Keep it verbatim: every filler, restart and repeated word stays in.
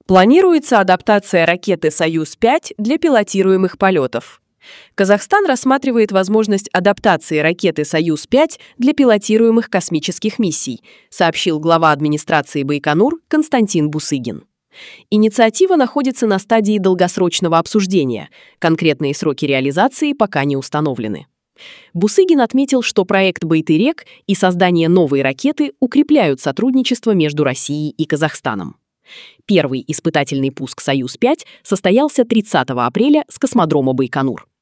Планируется адаптация ракеты «Союз пять» для пилотируемых полетов. Казахстан рассматривает возможность адаптации ракеты «Союз пять» для пилотируемых космических миссий, сообщил глава администрации Байконур Константин Бусыгин. Инициатива находится на стадии долгосрочного обсуждения. Конкретные сроки реализации пока не установлены. Бусыгин отметил, что проект «Байтерек» и создание новой ракеты укрепляют сотрудничество между Россией и Казахстаном. Первый испытательный пуск «Союз пять» состоялся тридцатого апреля с космодрома Байконур.